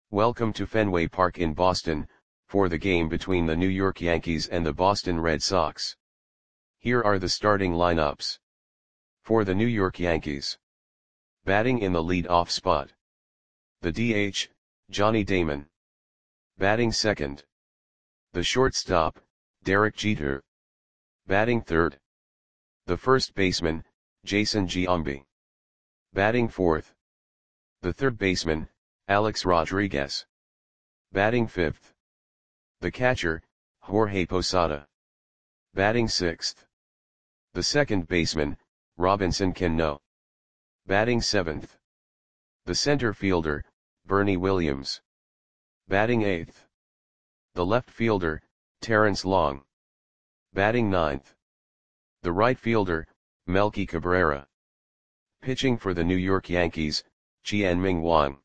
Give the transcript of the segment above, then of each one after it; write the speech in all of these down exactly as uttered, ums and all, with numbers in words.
Welcome to Fenway Park in Boston, for the game between the New York Yankees and the Boston Red Sox. Here are the starting lineups. For the New York Yankees. Batting in the lead-off spot. The D H, Johnny Damon. Batting second. The shortstop, Derek Jeter. Batting third. The first baseman, Jason Giambi. Batting fourth. The third baseman, Alex Rodriguez. Batting fifth. The catcher, Jorge Posada. Batting sixth. The second baseman, Robinson Cano. Batting seventh. The center fielder, Bernie Williams. Batting eighth. The left fielder, Terrence Long. Batting ninth. The right fielder, Melky Cabrera. Pitching for the New York Yankees, Chien-Ming Wang.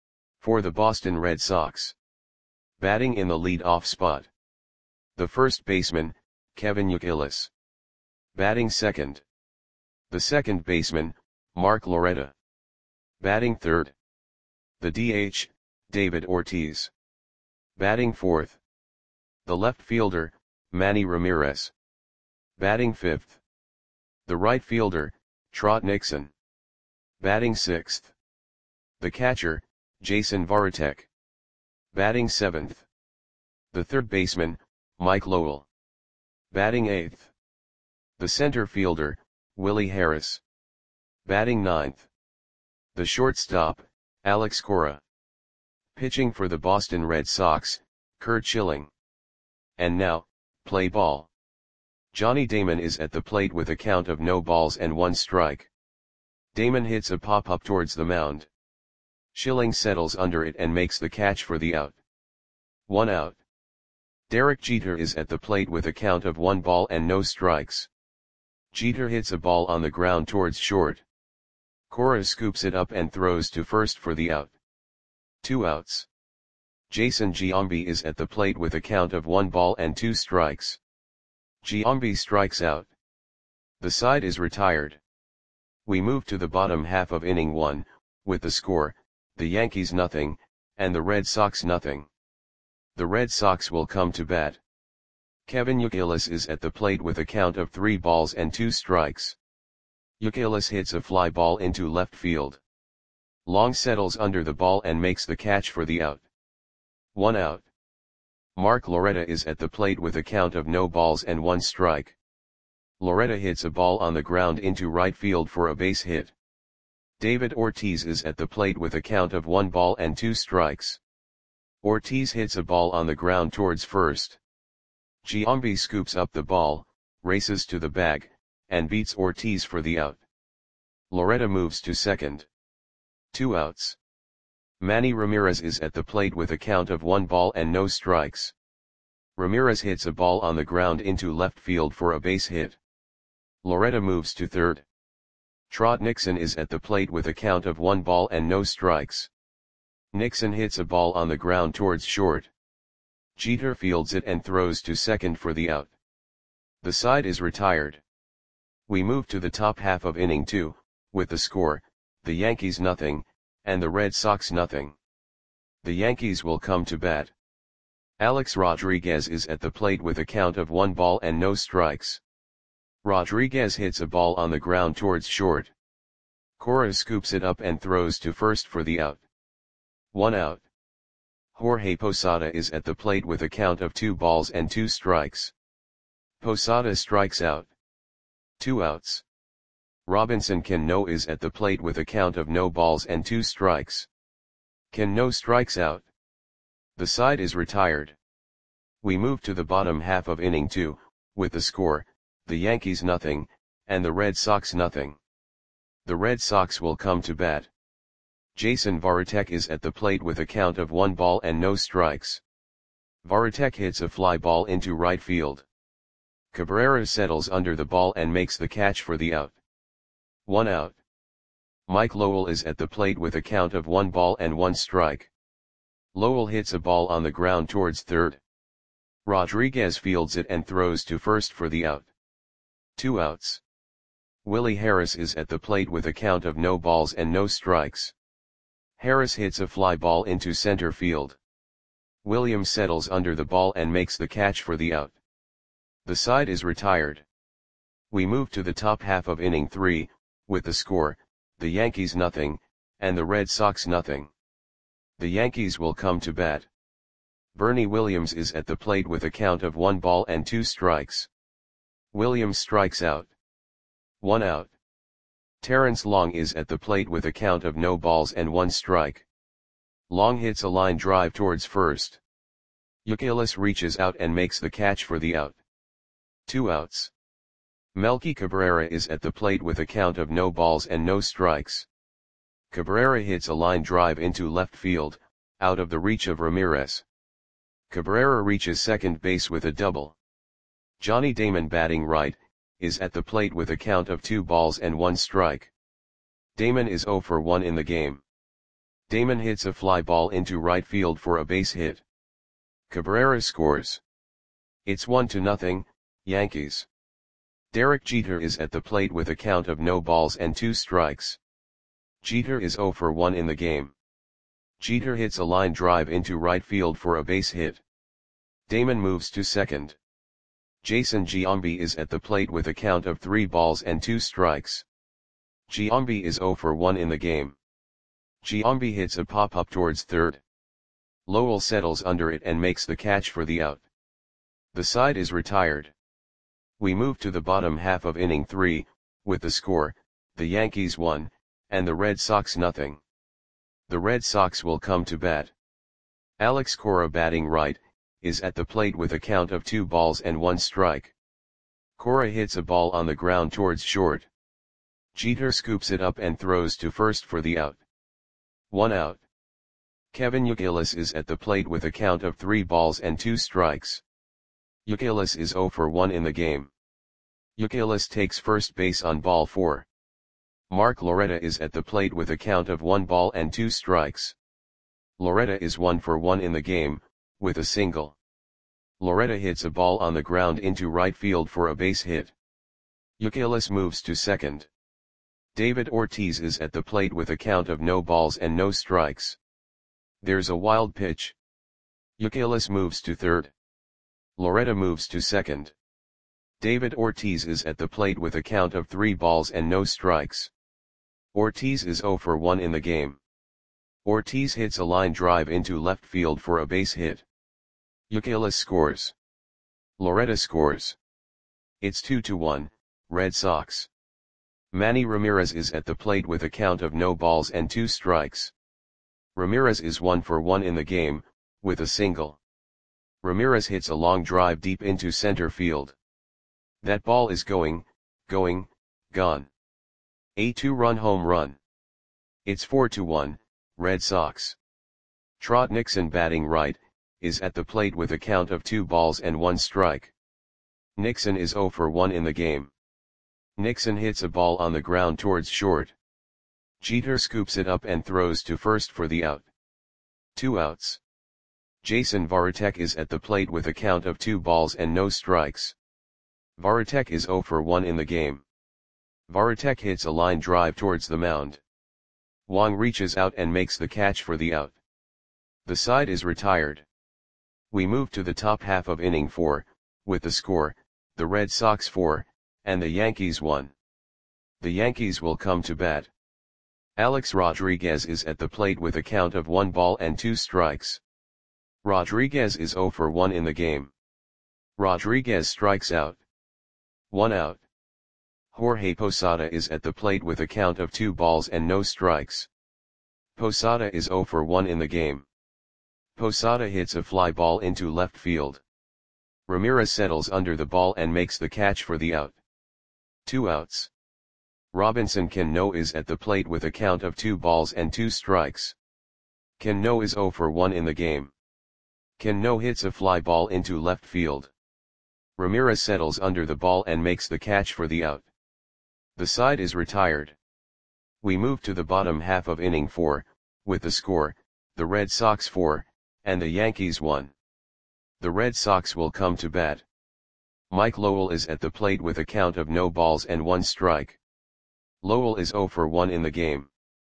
For the Boston Red Sox. Batting in the lead-off spot. The first baseman, Kevin Youkilis. Batting second. The second baseman, Mark Loretta. Batting third. The D H, David Ortiz. Batting fourth. The left fielder, Manny Ramirez. Batting fifth. The right fielder, Trot Nixon. Batting sixth. The catcher, Jason Varitek. Batting seventh. The third baseman, Mike Lowell. Batting eighth. The center fielder, Willie Harris. Batting ninth. The shortstop, Alex Cora. Pitching for the Boston Red Sox, Curt Schilling. And now, play ball. Johnny Damon is at the plate with a count of no balls and one strike. Damon hits a pop-up towards the mound. Schilling settles under it and makes the catch for the out. One out. Derek Jeter is at the plate with a count of one ball and no strikes. Jeter hits a ball on the ground towards short. Cora scoops it up and throws to first for the out. Two outs. Jason Giambi is at the plate with a count of one ball and two strikes. Giambi strikes out. The side is retired. We move to the bottom half of inning one, with the score, the Yankees nothing, and the Red Sox nothing. The Red Sox will come to bat. Kevin Youkilis is at the plate with a count of three balls and two strikes. Youkilis hits a fly ball into left field. Long settles under the ball and makes the catch for the out. One out. Mark Loretta is at the plate with a count of no balls and one strike. Loretta hits a ball on the ground into right field for a base hit. David Ortiz is at the plate with a count of one ball and two strikes. Ortiz hits a ball on the ground towards first. Giambi scoops up the ball, races to the bag, and beats Ortiz for the out. Loretta moves to second. Two outs. Manny Ramirez is at the plate with a count of one ball and no strikes. Ramirez hits a ball on the ground into left field for a base hit. Loretta moves to third. Trot Nixon is at the plate with a count of one ball and no strikes. Nixon hits a ball on the ground towards short. Jeter fields it and throws to second for the out. The side is retired. We move to the top half of inning two, with the score, the Yankees nothing, and the Red Sox nothing. The Yankees will come to bat. Alex Rodriguez is at the plate with a count of one ball and no strikes. Rodriguez hits a ball on the ground towards short. Cora scoops it up and throws to first for the out. One out. Jorge Posada is at the plate with a count of two balls and two strikes. Posada strikes out. Two outs. Robinson Cano is at the plate with a count of no balls and two strikes. Cano strikes out. The side is retired. We move to the bottom half of inning two, with the score, the Yankees nothing, and the Red Sox nothing. The Red Sox will come to bat. Jason Varitek is at the plate with a count of one ball and no strikes. Varitek hits a fly ball into right field. Cabrera settles under the ball and makes the catch for the out. One out. Mike Lowell is at the plate with a count of one ball and one strike. Lowell hits a ball on the ground towards third. Rodriguez fields it and throws to first for the out. Two outs. Willie Harris is at the plate with a count of no balls and no strikes. Harris hits a fly ball into center field. Williams settles under the ball and makes the catch for the out. The side is retired. We move to the top half of inning three, with the score, the Yankees nothing, and the Red Sox nothing. The Yankees will come to bat. Bernie Williams is at the plate with a count of one ball and two strikes. Williams strikes out. One out. Terrence Long is at the plate with a count of no balls and one strike. Long hits a line drive towards first. Youkilis reaches out and makes the catch for the out. Two outs. Melky Cabrera is at the plate with a count of no balls and no strikes. Cabrera hits a line drive into left field, out of the reach of Ramirez. Cabrera reaches second base with a double. Johnny Damon, batting right, is at the plate with a count of two balls and one strike. Damon is oh for one in the game. Damon hits a fly ball into right field for a base hit. Cabrera scores. It's one to nothing, Yankees. Derek Jeter is at the plate with a count of no balls and two strikes. Jeter is oh for one in the game. Jeter hits a line drive into right field for a base hit. Damon moves to second. Jason Giambi is at the plate with a count of three balls and two strikes. Giambi is oh for one in the game. Giambi hits a pop-up towards third. Lowell settles under it and makes the catch for the out. The side is retired. We move to the bottom half of inning three, with the score, the Yankees one, and the Red Sox nothing. The Red Sox will come to bat. Alex Cora, batting right, is at the plate with a count of two balls and one strike. Cora hits a ball on the ground towards short. Jeter scoops it up and throws to first for the out. One out. Kevin Youkilis is at the plate with a count of three balls and two strikes. Youkilis is oh for one in the game. Youkilis takes first base on ball four. Mark Loretta is at the plate with a count of one ball and two strikes. Loretta is one for one in the game, with a single. Loretta hits a ball on the ground into right field for a base hit. Youkilis moves to second. David Ortiz is at the plate with a count of no balls and no strikes. There's a wild pitch. Youkilis moves to third. Loretta moves to second. David Ortiz is at the plate with a count of three balls and no strikes. Ortiz is oh for one in the game. Ortiz hits a line drive into left field for a base hit. Youkilis scores. Loretta scores. It's two to one, Red Sox. Manny Ramirez is at the plate with a count of no balls and two strikes. Ramirez is one for one in the game, with a single. Ramirez hits a long drive deep into center field. That ball is going, going, gone. A two-run home run. It's four to one, Red Sox. Trot Nixon, batting right, is at the plate with a count of two balls and one strike. Nixon is oh for one in the game. Nixon hits a ball on the ground towards short. Jeter scoops it up and throws to first for the out. Two outs. Jason Varitek is at the plate with a count of two balls and no strikes. Varitek is oh for one in the game. Varitek hits a line drive towards the mound. Wong reaches out and makes the catch for the out. The side is retired. We move to the top half of inning four, with the score, the Red Sox four, and the Yankees one. The Yankees will come to bat. Alex Rodriguez is at the plate with a count of one ball and two strikes. Rodriguez is oh for one in the game. Rodriguez strikes out. One out. Jorge Posada is at the plate with a count of two balls and no strikes. Posada is oh for one in the game. Posada hits a fly ball into left field. Ramirez settles under the ball and makes the catch for the out. Two outs. Robinson Cano is at the plate with a count of two balls and two strikes. Cano is oh for one in the game. Cano hits a fly ball into left field. Ramirez settles under the ball and makes the catch for the out. The side is retired. We move to the bottom half of inning four, with the score, the Red Sox four, and the Yankees one. The Red Sox will come to bat. Mike Lowell is at the plate with a count of no balls and one strike. Lowell is oh for one in the game.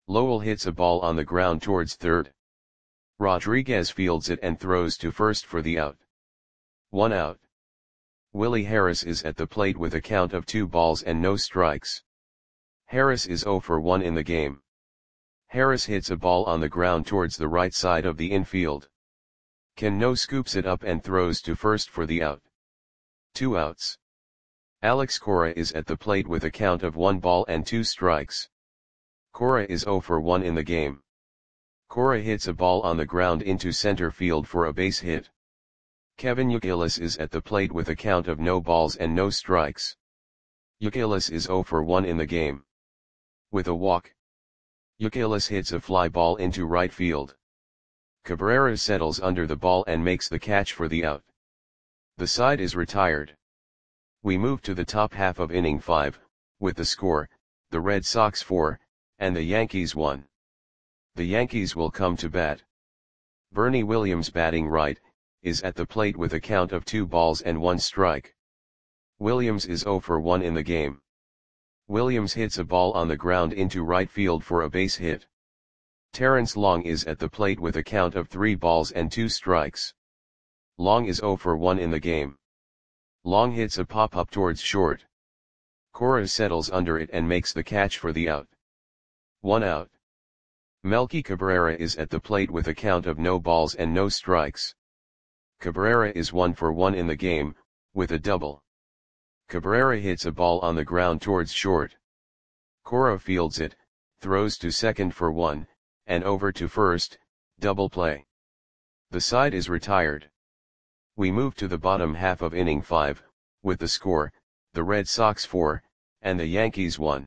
Lowell hits a ball on the ground towards third. Rodriguez fields it and throws to first for the out. One out. Willie Harris is at the plate with a count of two balls and no strikes. Harris is zero for one in the game. Harris hits a ball on the ground towards the right side of the infield. Cano scoops it up and throws to first for the out. Two outs. Alex Cora is at the plate with a count of one ball and two strikes. Cora is zero for one in the game. Cora hits a ball on the ground into center field for a base hit. Kevin Youkilis is at the plate with a count of no balls and no strikes. Youkilis is zero for one in the game. With a walk, Youkilis hits a fly ball into right field. Cabrera settles under the ball and makes the catch for the out. The side is retired. We move to the top half of inning five, with the score, the Red Sox four, and the Yankees one. The Yankees will come to bat. Bernie Williams, batting right, is at the plate with a count of two balls and one strike. Williams is zero for one in the game. Williams hits a ball on the ground into right field for a base hit. Terrence Long is at the plate with a count of three balls and two strikes. Long is zero for one in the game. Long hits a pop-up towards short. Cora settles under it and makes the catch for the out. One out. Melky Cabrera is at the plate with a count of no balls and no strikes. Cabrera is one for one in the game, with a double. Cabrera hits a ball on the ground towards short. Cora fields it, throws to second for one, and over to first, double play. The side is retired. We move to the bottom half of inning five, with the score, the Red Sox four, and the Yankees one.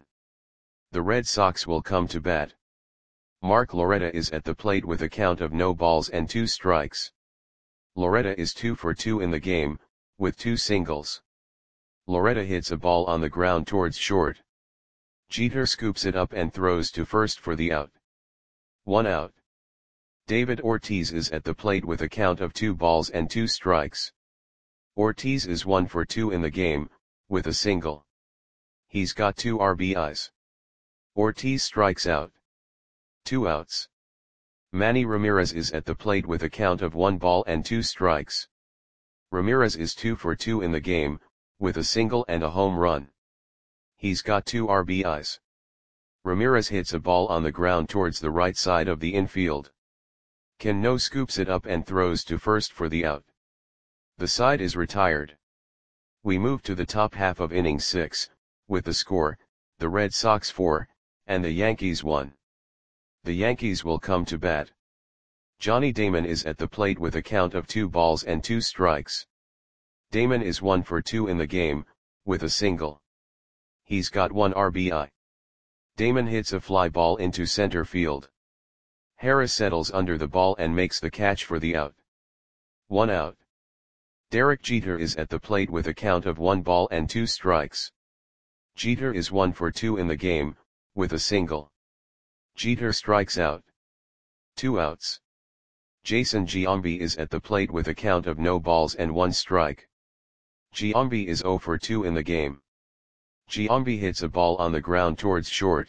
The Red Sox will come to bat. Mark Loretta is at the plate with a count of no balls and two strikes. Loretta is two for two in the game, with two singles. Loretta hits a ball on the ground towards short. Jeter scoops it up and throws to first for the out. One out. David Ortiz is at the plate with a count of two balls and two strikes. Ortiz is one for two in the game, with a single. He's got two R B Is. Ortiz strikes out. Two outs. Manny Ramirez is at the plate with a count of one ball and two strikes. Ramirez is two for two in the game, with a single and a home run. He's got two R B Is. Ramirez hits a ball on the ground towards the right side of the infield. Cano scoops it up and throws to first for the out. The side is retired. We move to the top half of inning six, with the score, the Red Sox four, and the Yankees one. The Yankees will come to bat. Johnny Damon is at the plate with a count of two balls and two strikes. Damon is one for two in the game, with a single. He's got one R B I. Damon hits a fly ball into center field. Harris settles under the ball and makes the catch for the out. One out. Derek Jeter is at the plate with a count of one ball and two strikes. Jeter is one for two in the game, with a single. Jeter strikes out. Two outs. Jason Giambi is at the plate with a count of no balls and one strike. Giambi is zero for two in the game. Giambi hits a ball on the ground towards short.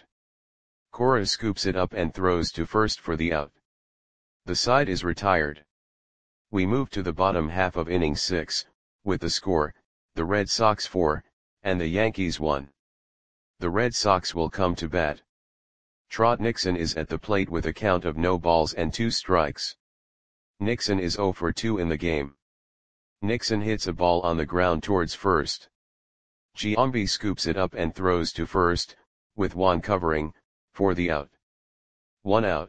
Cora scoops it up and throws to first for the out. The side is retired. We move to the bottom half of inning six, with the score, the Red Sox four, and the Yankees one. The Red Sox will come to bat. Trot Nixon is at the plate with a count of no balls and two strikes. Nixon is zero for two in the game. Nixon hits a ball on the ground towards first. Giambi scoops it up and throws to first, with Juan covering, for the out. One out.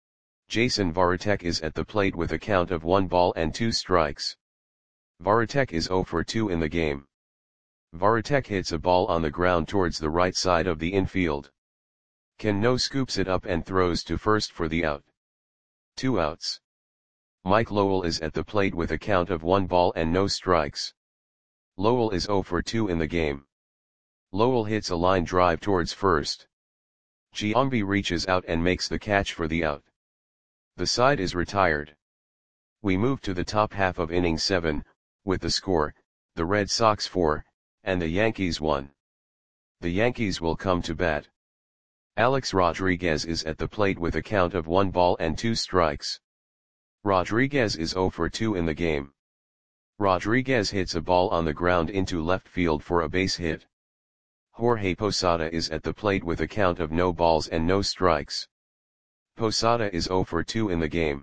Jason Varitek is at the plate with a count of one ball and two strikes. Varitek is zero for two in the game. Varitek hits a ball on the ground towards the right side of the infield. Cano scoops it up and throws to first for the out. Two outs. Mike Lowell is at the plate with a count of one ball and no strikes. Lowell is zero for two in the game. Lowell hits a line drive towards first. Giambi reaches out and makes the catch for the out. The side is retired. We move to the top half of inning seven, with the score, the Red Sox four, and the Yankees one. The Yankees will come to bat. Alex Rodriguez is at the plate with a count of one ball and two strikes. Rodriguez is zero for two in the game. Rodriguez hits a ball on the ground into left field for a base hit. Jorge Posada is at the plate with a count of no balls and no strikes. Posada is zero for two in the game.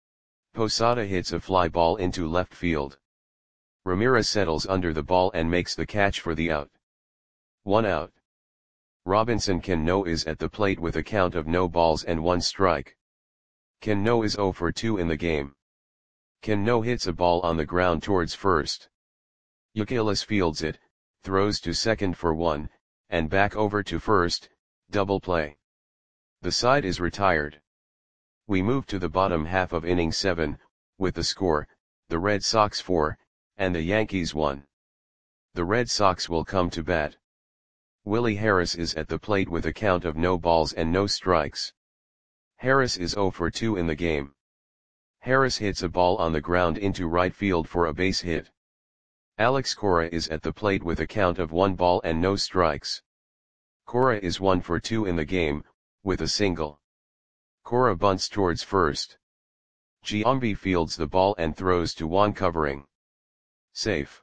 Posada hits a fly ball into left field. Ramirez settles under the ball and makes the catch for the out. One out. Robinson Cano is at the plate with a count of no balls and one strike. Cano is zero for two in the game. Cano hits a ball on the ground towards first. Youkilis fields it, throws to second for one, and back over to first, double play. The side is retired. We move to the bottom half of inning seven, with the score, the Red Sox four, and the Yankees one. The Red Sox will come to bat. Willie Harris is at the plate with a count of no balls and no strikes. Harris is zero for two in the game. Harris hits a ball on the ground into right field for a base hit. Alex Cora is at the plate with a count of one ball and no strikes. Cora is one for two in the game, with a single. Cora bunts towards first. Giambi fields the ball and throws to Juan covering. Safe.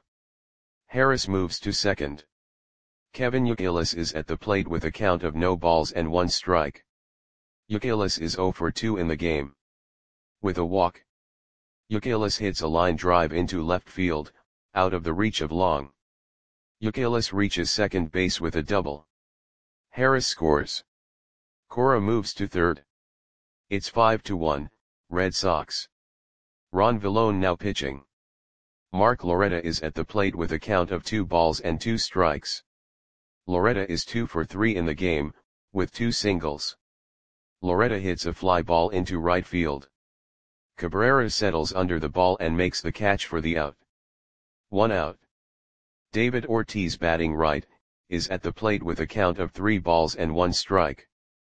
Harris moves to second. Kevin Youkilis is at the plate with a count of no balls and one strike. Youkilis is zero for two in the game. With a walk. Youkilis hits a line drive into left field, out of the reach of Long. Youkilis reaches second base with a double. Harris scores. Cora moves to third. It's five to one, Red Sox. Ron Villone now pitching. Mark Loretta is at the plate with a count of two balls and two strikes. Loretta is two for three in the game, with two singles. Loretta hits a fly ball into right field. Cabrera settles under the ball and makes the catch for the out. One out. David Ortiz batting right, is at the plate with a count of three balls and one strike.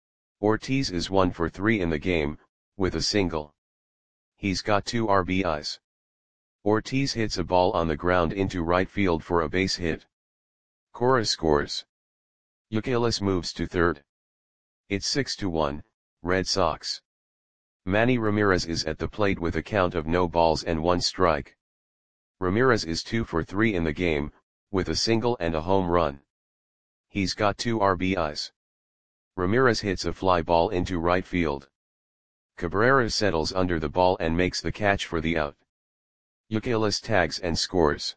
Ortiz is one for three in the game, with a single. He's got two R B Is. Ortiz hits a ball on the ground into right field for a base hit. Cora scores. Youkilis moves to third. It's six to one, Red Sox. Manny Ramirez is at the plate with a count of no balls and one strike. Ramirez is two for three in the game, with a single and a home run. He's got two R B Is. Ramirez hits a fly ball into right field. Cabrera settles under the ball and makes the catch for the out. Youkilis tags and scores.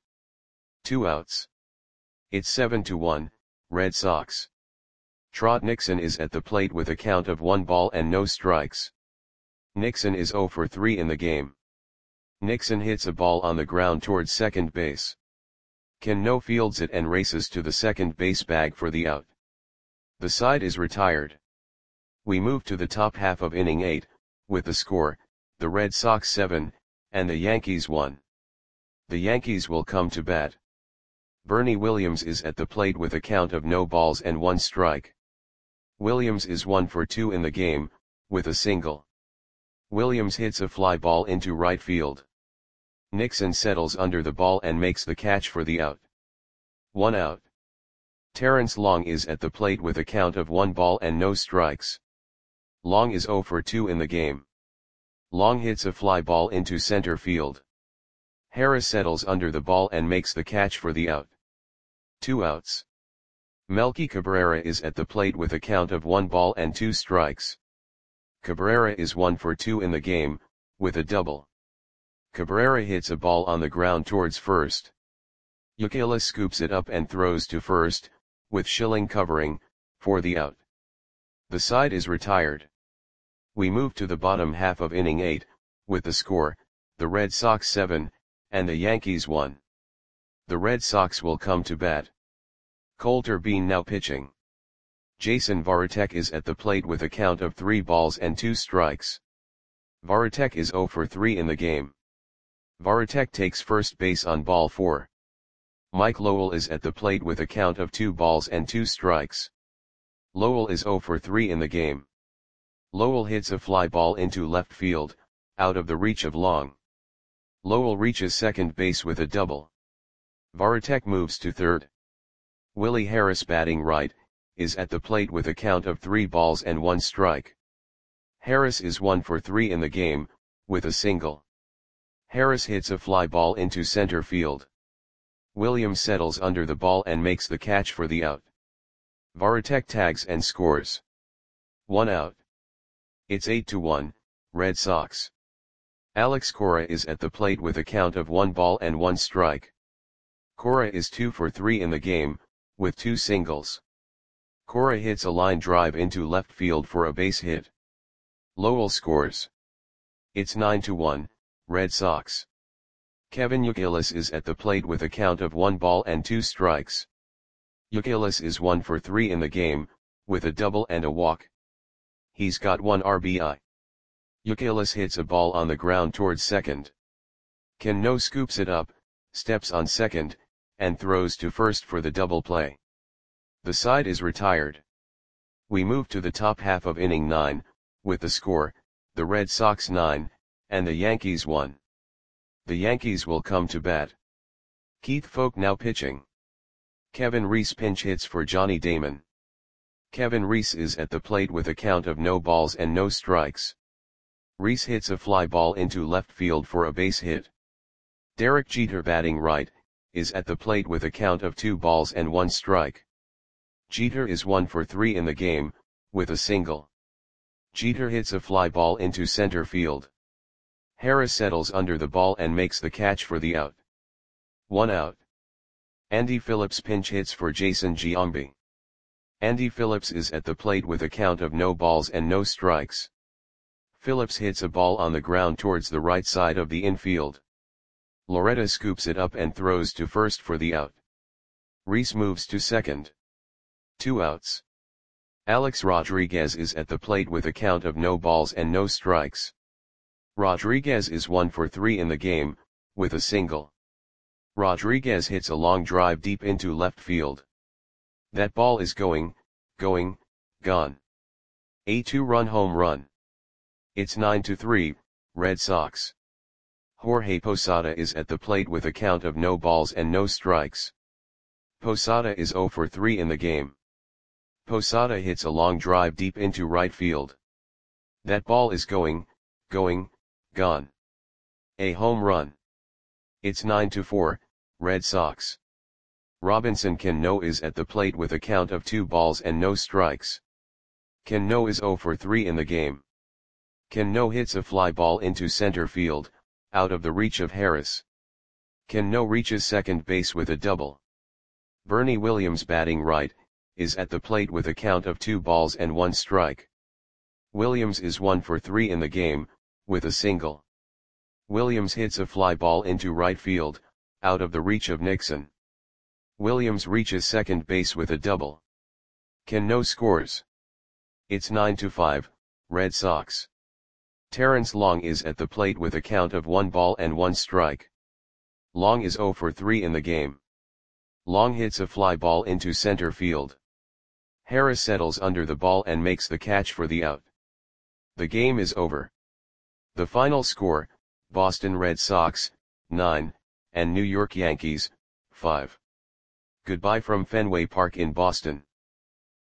Two outs. It's seven to one, Red Sox. Trot Nixon is at the plate with a count of one ball and no strikes. Nixon is zero for three in the game. Nixon hits a ball on the ground towards second base. Cano fields it and races to the second base bag for the out. The side is retired. We move to the top half of inning eight, with the score, the Red Sox seven, and the Yankees one. The Yankees will come to bat. Bernie Williams is at the plate with a count of no balls and one strike. Williams is one for two in the game, with a single. Williams hits a fly ball into right field. Nixon settles under the ball and makes the catch for the out. One out. Terrence Long is at the plate with a count of one ball and no strikes. Long is zero for two in the game. Long hits a fly ball into center field. Harris settles under the ball and makes the catch for the out. Two outs. Melky Cabrera is at the plate with a count of one ball and two strikes. Cabrera is one for two in the game, with a double. Cabrera hits a ball on the ground towards first. Youkilis scoops it up and throws to first, with Schilling covering, for the out. The side is retired. We move to the bottom half of inning eight, with the score, the Red Sox seven, and the Yankees one. The Red Sox will come to bat. Colter Bean now pitching. Jason Varitek is at the plate with a count of three balls and two strikes. Varitek is zero for three in the game. Varitek takes first base on ball four. Mike Lowell is at the plate with a count of two balls and two strikes. Lowell is zero for three in the game. Lowell hits a fly ball into left field, out of the reach of Long. Lowell reaches second base with a double. Varitek moves to third. Willie Harris batting right, is at the plate with a count of three balls and one strike. Harris is one for three in the game, with a single. Harris hits a fly ball into center field. Williams settles under the ball and makes the catch for the out. Varitek tags and scores. One out. It's eight to one, Red Sox. Alex Cora is at the plate with a count of one ball and one strike. Cora is two for three in the game, with two singles. Cora hits a line drive into left field for a base hit. Lowell scores. It's nine to one, Red Sox. Kevin Youkilis is at the plate with a count of one ball and two strikes. Youkilis is one for three in the game, with a double and a walk. He's got one R B I. Youkilis hits a ball on the ground towards second. Cano scoops it up, steps on second, and throws to first for the double play. The side is retired. We move to the top half of inning nine, with the score, the Red Sox nine, and the Yankees one. The Yankees will come to bat. Keith Foulke now pitching. Kevin Reese pinch hits for Johnny Damon. Kevin Reese is at the plate with a count of no balls and no strikes. Reese hits a fly ball into left field for a base hit. Derek Jeter batting right, is at the plate with a count of two balls and one strike. Jeter is one for three in the game, with a single. Jeter hits a fly ball into center field. Harris settles under the ball and makes the catch for the out. One out. Andy Phillips pinch hits for Jason Giambi. Andy Phillips is at the plate with a count of no balls and no strikes. Phillips hits a ball on the ground towards the right side of the infield. Loretta scoops it up and throws to first for the out. Reese moves to second. Two outs. Alex Rodriguez is at the plate with a count of no balls and no strikes. Rodriguez is one for three in the game, with a single. Rodriguez hits a long drive deep into left field. That ball is going, going, gone. A two-run home run. It's nine to three, Red Sox. Jorge Posada is at the plate with a count of no balls and no strikes. Posada is zero for three in the game. Posada hits a long drive deep into right field. That ball is going, going, gone. A home run. It's nine to four, Red Sox. Robinson Cano is at the plate with a count of two balls and no strikes. Cano is zero for three in the game. Cano hits a fly ball into center field, out of the reach of Harris. Cano reaches second base with a double. Bernie Williams batting right, is at the plate with a count of two balls and one strike. Williams is one for three in the game, with a single. Williams hits a fly ball into right field, out of the reach of Nixon. Williams reaches second base with a double. Cano scores. It's nine to five, Red Sox. Terrence Long is at the plate with a count of one ball and one strike. Long is zero for three in the game. Long hits a fly ball into center field. Harris settles under the ball and makes the catch for the out. The game is over. The final score, Boston Red Sox, nine, and New York Yankees, five. Goodbye from Fenway Park in Boston.